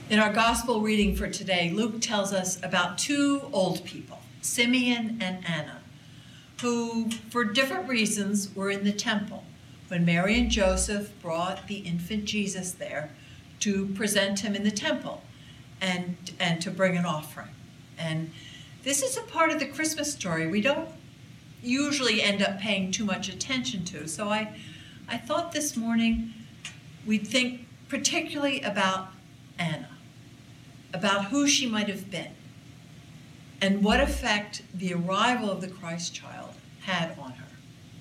In our gospel reading for today, Luke tells us about two old people, Simeon and Anna, who, for different reasons, were in the temple when Mary and Joseph brought the infant Jesus there to present him in the temple and to bring an offering. And this is a part of the Christmas story we don't usually end up paying too much attention to. So I thought this morning we'd think particularly about Anna, about who she might have been, and what effect the arrival of the Christ child had on her.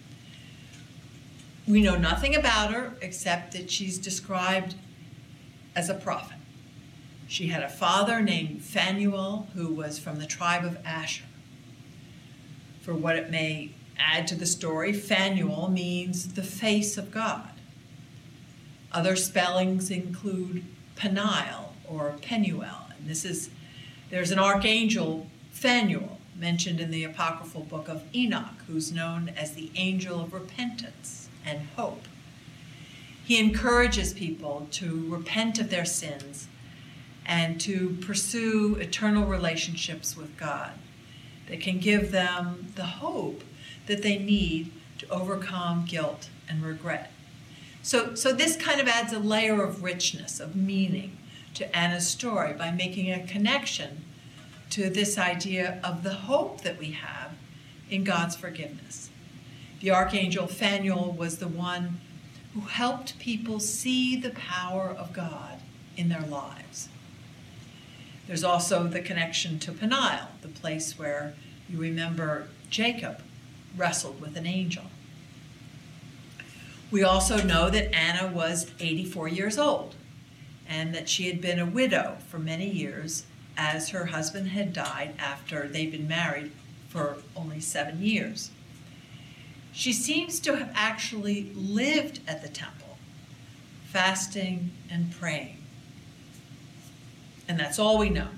We know nothing about her except that she's described as a prophet. She had a father named Phanuel who was from the tribe of Asher. For what it may add to the story, Phanuel means the face of God. Other spellings include Peniel or Penuel, and there's an archangel, Phanuel, mentioned in the apocryphal book of Enoch, who's known as the angel of repentance and hope. He encourages people to repent of their sins and to pursue eternal relationships with God that can give them the hope that they need to overcome guilt and regret. So this kind of adds a layer of richness, of meaning to Anna's story by making a connection to this idea of the hope that we have in God's forgiveness. The archangel Phanuel was the one who helped people see the power of God in their lives. There's also the connection to Peniel, the place where you remember Jacob wrestled with an angel. We also know that Anna was 84 years old and that she had been a widow for many years as her husband had died after they'd been married for only 7 years. She seems to have actually lived at the temple, fasting and praying. And that's all we know.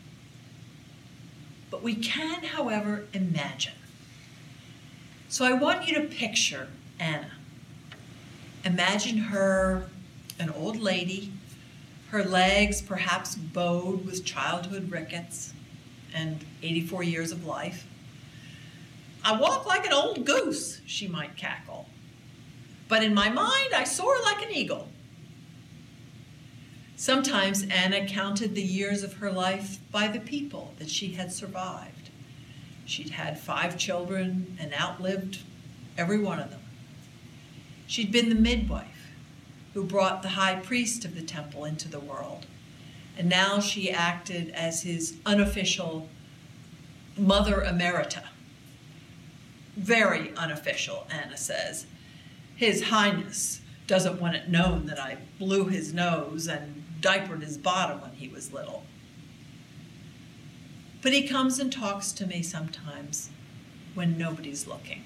But we can, however, imagine. So I want you to picture Anna. Imagine her, an old lady, her legs perhaps bowed with childhood rickets and 84 years of life. "I walk like an old goose," she might cackle. "But in my mind, I soar like an eagle." Sometimes Anna counted the years of her life by the people that she had survived. She'd had 5 children and outlived every one of them. She'd been the midwife who brought the high priest of the temple into the world, and now she acted as his unofficial mother emerita. Very unofficial, Anna says. "His Highness doesn't want it known that I blew his nose and diapered his bottom when he was little. But he comes and talks to me sometimes when nobody's looking."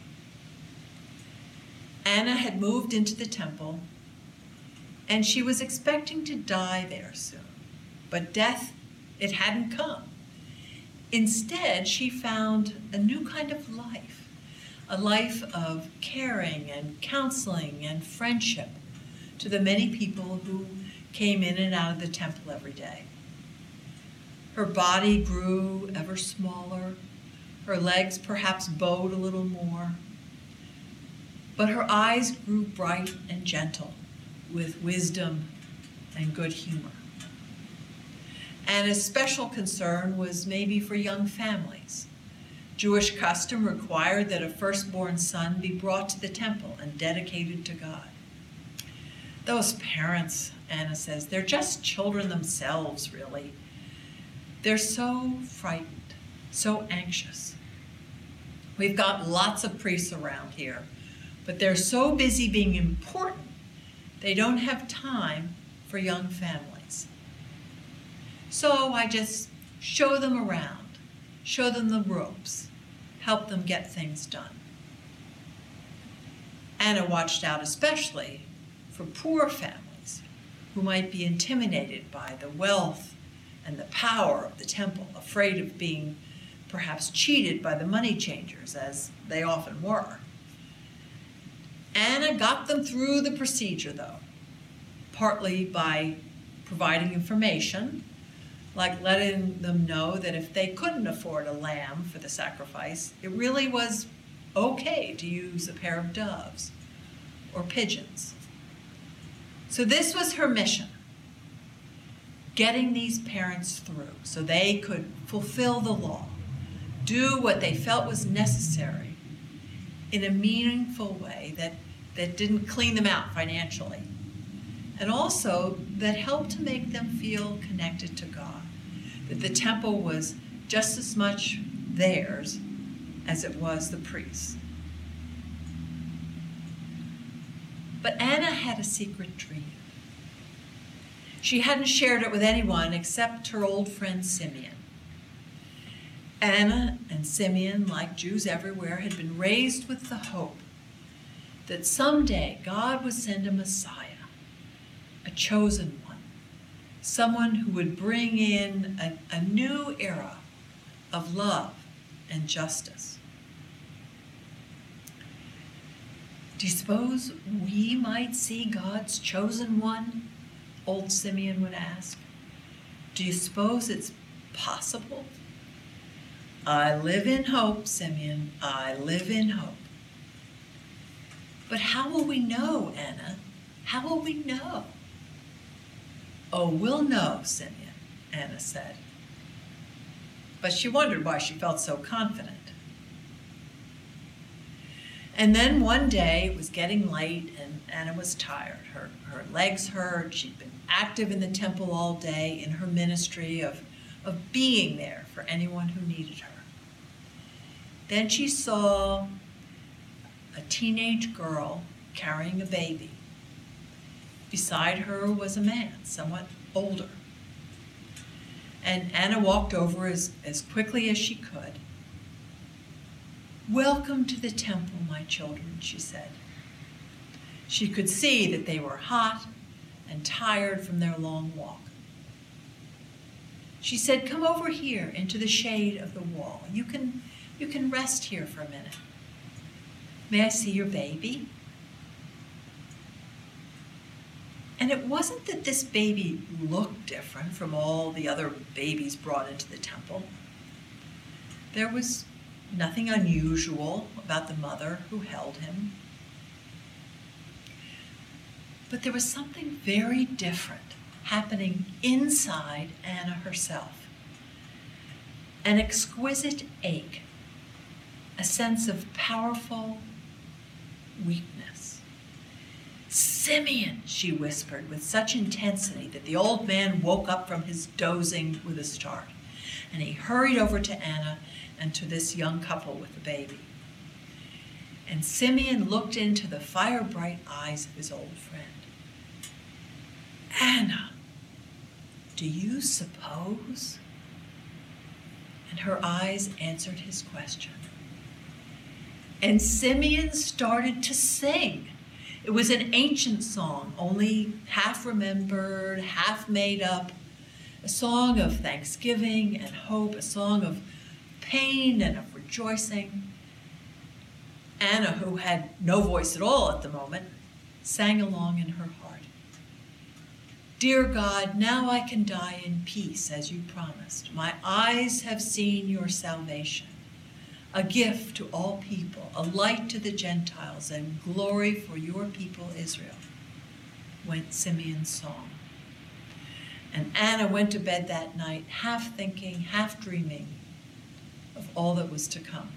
Anna had moved into the temple, and she was expecting to die there soon. But death, it hadn't come. Instead, she found a new kind of life, a life of caring and counseling and friendship to the many people who came in and out of the temple every day. Her body grew ever smaller, her legs perhaps bowed a little more, but her eyes grew bright and gentle with wisdom and good humor. Anna's special concern was maybe for young families. Jewish custom required that a firstborn son be brought to the temple and dedicated to God. Those parents, Anna says, they're just children themselves, really. They're so frightened, so anxious. We've got lots of priests around here, but they're so busy being important, they don't have time for young families. So I just show them around, show them the ropes, help them get things done. Anna watched out especially for poor families who might be intimidated by the wealth and the power of the temple, afraid of being perhaps cheated by the money changers, as they often were. Anna got them through the procedure, though, partly by providing information like letting them know that if they couldn't afford a lamb for the sacrifice, it really was okay to use a pair of doves or pigeons. So this was her mission, getting these parents through so they could fulfill the law, do what they felt was necessary in a meaningful way that didn't clean them out financially, and also that helped to make them feel connected to God, that the temple was just as much theirs as it was the priests. But Anna had a secret dream. She hadn't shared it with anyone except her old friend Simeon. Anna and Simeon, like Jews everywhere, had been raised with the hope that someday God would send a Messiah, a chosen one, someone who would bring in a new era of love and justice. Do you suppose we might see God's chosen one? Old Simeon would ask. Do you suppose it's possible? I live in hope, Simeon. I live in hope. But how will we know, Anna? How will we know? Oh, we'll know, Simeon, Anna said. But she wondered why she felt so confident. And then one day, it was getting late, and Anna was tired. Her legs hurt. She'd been active in the temple all day in her ministry of being there for anyone who needed her. Then she saw a teenage girl carrying a baby. Beside her was a man, somewhat older. And Anna walked over as quickly as she could. "Welcome to the temple, my children," she said. She could see that they were hot and tired from their long walk. She said, "Come over here into the shade of the wall. You can rest here for a minute. May I see your baby?" And it wasn't that this baby looked different from all the other babies brought into the temple. There was nothing unusual about the mother who held him. But there was something very different happening inside Anna herself. An exquisite ache, a sense of powerful weakness. "Simeon," she whispered with such intensity that the old man woke up from his dozing with a start. And he hurried over to Anna and to this young couple with the baby. And Simeon looked into the fire-bright eyes of his old friend. "Anna, do you suppose?" And her eyes answered his question. And Simeon started to sing. It was an ancient song, only half remembered, half made up, a song of thanksgiving and hope, a song of pain and of rejoicing. Anna, who had no voice at all at the moment, sang along in her heart. "Dear God, now I can die in peace as you promised. My eyes have seen your salvation, a gift to all people, a light to the Gentiles, and glory for your people Israel," went Simeon's song. And Anna went to bed that night, half thinking, half dreaming of all that was to come.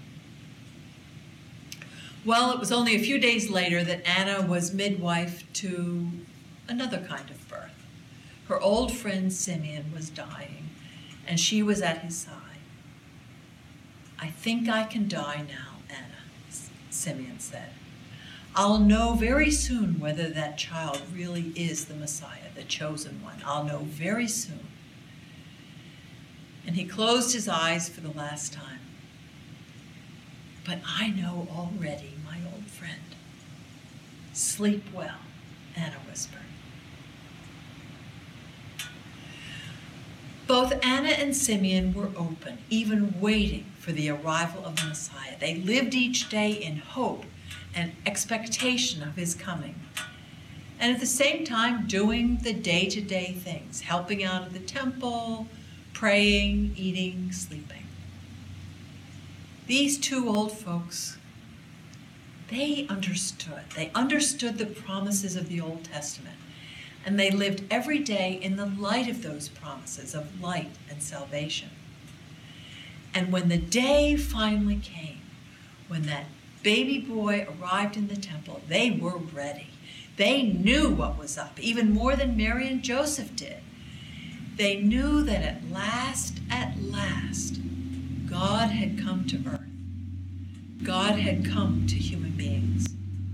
Well, it was only a few days later that Anna was midwife to another kind of birth. Her old friend Simeon was dying, and she was at his side. "I think I can die now, Anna," Simeon said. "I'll know very soon whether that child really is the Messiah, the chosen one. I'll know very soon." And he closed his eyes for the last time. "But I know already, my old friend." "Sleep well," Anna whispered. Both Anna and Simeon were open, even waiting for the arrival of the Messiah. They lived each day in hope and expectation of his coming, and at the same time doing the day-to-day things, helping out at the temple, praying, eating, sleeping. These two old folks, they understood the promises of the Old Testament, and they lived every day in the light of those promises of light and salvation. And when the day finally came, when that baby boy arrived in the temple, they were ready. They knew what was up, even more than Mary and Joseph did. They knew that at last, God had come to earth. God had come to human beings.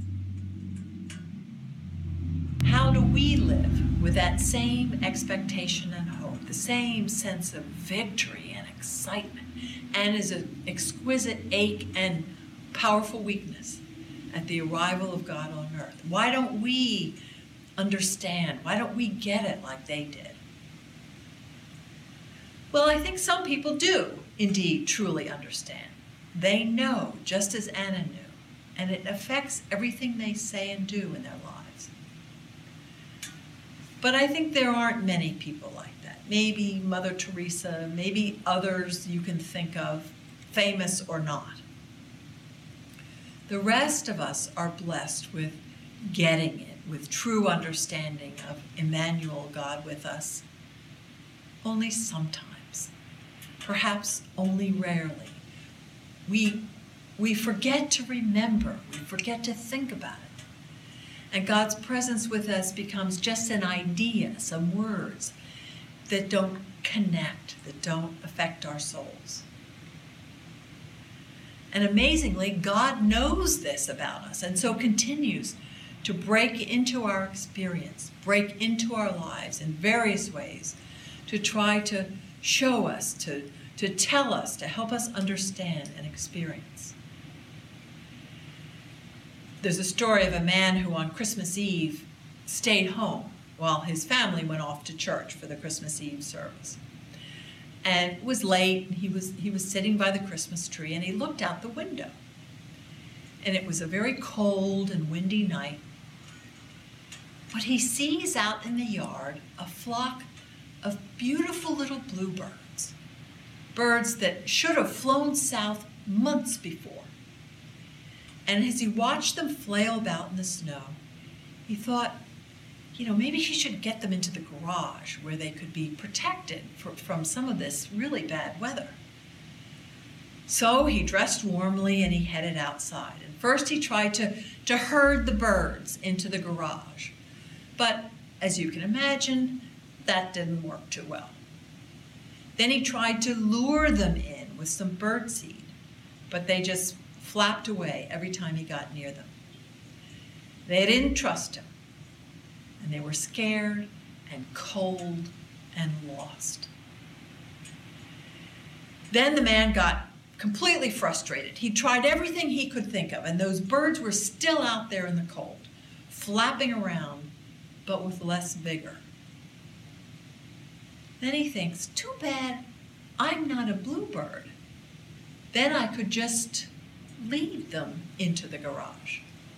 How do we live with that same expectation and hope, the same sense of victory and excitement, and as an exquisite ache and powerful weakness at the arrival of God on earth? Why don't we understand? Why don't we get it like they did? Well, I think some people do indeed truly understand. They know, just as Anna knew, and it affects everything they say and do in their lives. But I think there aren't many people like that. Maybe Mother Teresa, maybe others you can think of, famous or not. The rest of us are blessed with getting it, with true understanding of Emmanuel, God with us, only sometimes, perhaps only rarely. We forget to remember, we forget to think about it. And God's presence with us becomes just an idea, some words that don't connect, that don't affect our souls. And amazingly, God knows this about us, and so continues to break into our experience, break into our lives in various ways, to try to show us, to tell us, to help us understand and experience. There's a story of a man who on Christmas Eve stayed home while his family went off to church for the Christmas Eve service. And it was late, and he was sitting by the Christmas tree, and he looked out the window. And it was a very cold and windy night. But he sees out in the yard a flock of beautiful little bluebirds, birds that should have flown south months before. And as he watched them flail about in the snow, he thought, maybe he should get them into the garage where they could be protected from some of this really bad weather. So he dressed warmly and he headed outside. And first he tried to herd the birds into the garage. But as you can imagine, that didn't work too well. Then he tried to lure them in with some birdseed, but they just flapped away every time he got near them. They didn't trust him, and they were scared and cold and lost. Then the man got completely frustrated. He tried everything he could think of, and those birds were still out there in the cold, flapping around, but with less vigor. Then he thinks, too bad I'm not a bluebird. Then I could just lead them into the garage.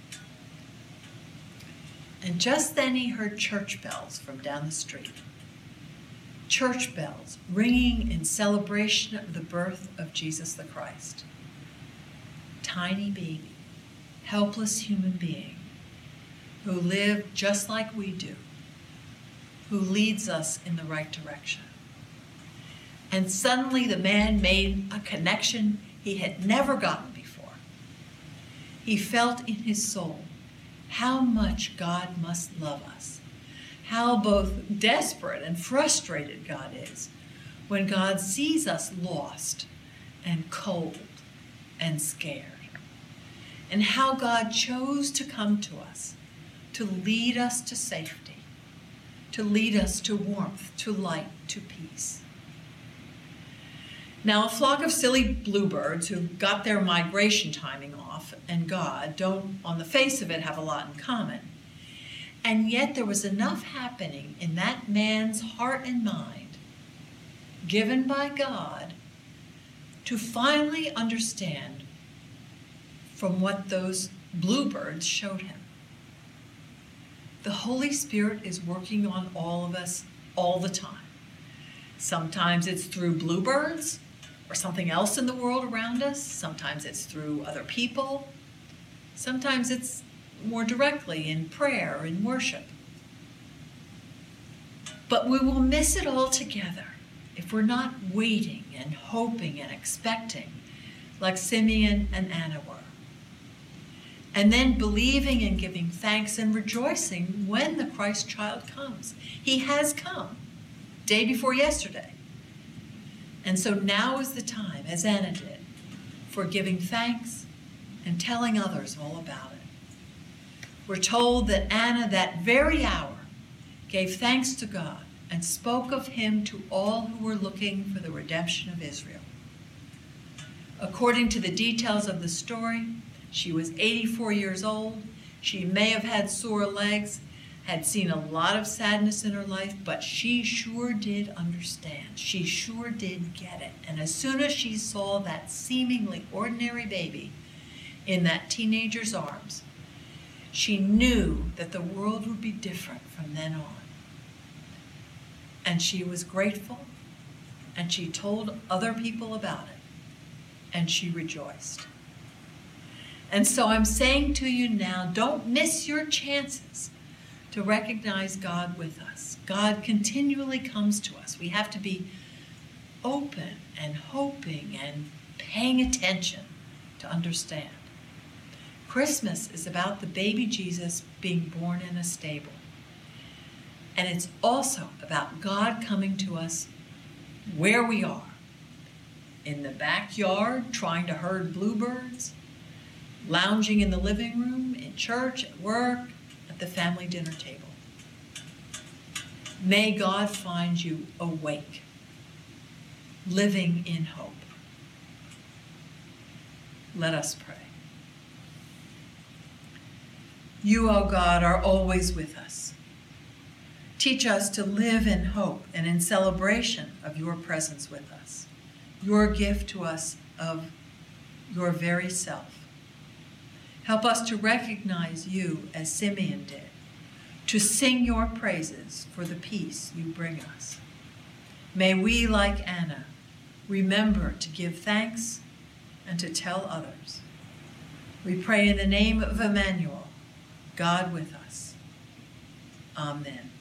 And just then he heard church bells from down the street. Church bells ringing in celebration of the birth of Jesus the Christ. Tiny baby, helpless human being who lived just like we do, who leads us in the right direction. And suddenly the man made a connection he had never gotten before. He felt in his soul how much God must love us, how both desperate and frustrated God is when God sees us lost and cold and scared, and how God chose to come to us to lead us to safety, to lead us to warmth, to light, to peace. Now, a flock of silly bluebirds who got their migration timing off and God don't, on the face of it, have a lot in common. And yet there was enough happening in that man's heart and mind, given by God, to finally understand from what those bluebirds showed him. The Holy Spirit is working on all of us all the time. Sometimes it's through bluebirds or something else in the world around us. Sometimes it's through other people. Sometimes it's more directly in prayer and worship. But we will miss it altogether if we're not waiting and hoping and expecting like Simeon and Anna were. And then believing and giving thanks and rejoicing when the Christ child comes. He has come, day before yesterday. And so now is the time, as Anna did, for giving thanks and telling others all about it. We're told that Anna, that very hour, gave thanks to God and spoke of him to all who were looking for the redemption of Israel. According to the details of the story, she was 84 years old. She may have had sore legs, had seen a lot of sadness in her life, but she sure did understand. She sure did get it. And as soon as she saw that seemingly ordinary baby in that teenager's arms, she knew that the world would be different from then on. And she was grateful, and she told other people about it, and she rejoiced. And so I'm saying to you now, don't miss your chances to recognize God with us. God continually comes to us. We have to be open and hoping and paying attention to understand. Christmas is about the baby Jesus being born in a stable. And it's also about God coming to us where we are. In the backyard, trying to herd bluebirds, lounging in the living room, in church, at work, at the family dinner table. May God find you awake, living in hope. Let us pray. You, O God, are always with us. Teach us to live in hope and in celebration of your presence with us, your gift to us of your very self. Help us to recognize you as Simeon did, to sing your praises for the peace you bring us. May we, like Anna, remember to give thanks and to tell others. We pray in the name of Emmanuel, God with us. Amen.